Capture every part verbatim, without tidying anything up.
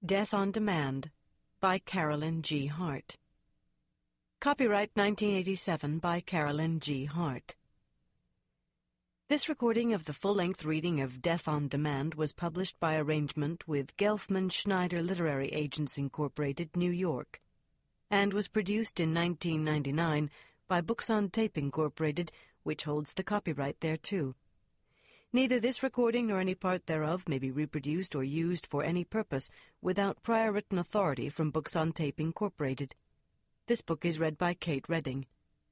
Death on Demand by Carolyn G. Hart. Copyright nineteen eighty-seven by Carolyn G. Hart. This recording of the full-length reading of Death on Demand was published by arrangement with Gelfman Schneider Literary Agents, Incorporated, New York, and was produced in nineteen ninety-nine by Books on Tape, Incorporated, which holds the copyright thereto. Neither this recording nor any part thereof may be reproduced or used for any purpose without prior written authority from Books on Tape, Incorporated. This book is read by Kate Redding.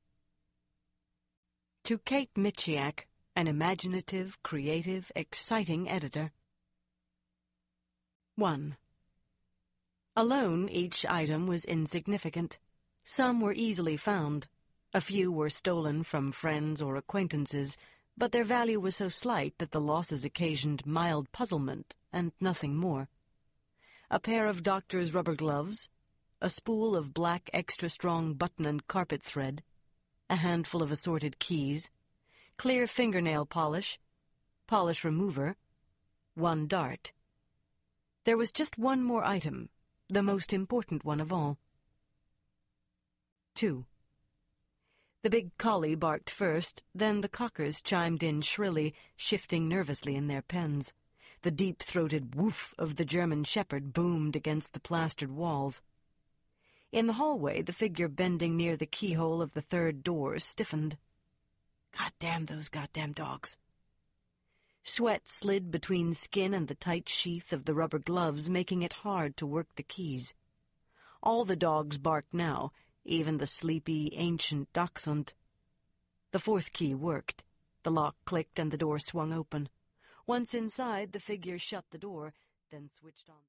To Kate Michiak, an imaginative, creative, exciting editor. one. Alone, each item was insignificant. Some were easily found. A few were stolen from friends or acquaintances, but their value was so slight that the losses occasioned mild puzzlement and nothing more. A pair of doctor's rubber gloves, a spool of black extra-strong button and carpet thread, a handful of assorted keys, clear fingernail polish, polish remover, one dart. There was just one more item, the most important one of all. two. The big collie barked first, then the cockers chimed in shrilly, shifting nervously in their pens. The deep-throated woof of the German shepherd boomed against the plastered walls. In the hallway, the figure bending near the keyhole of the third door stiffened. God damn those goddamn dogs. Sweat slid between skin and the tight sheath of the rubber gloves, making it hard to work the keys. All the dogs barked now, even the sleepy, ancient dachshund. The fourth key worked. The lock clicked and the door swung open. Once inside, the figure shut the door, then switched on.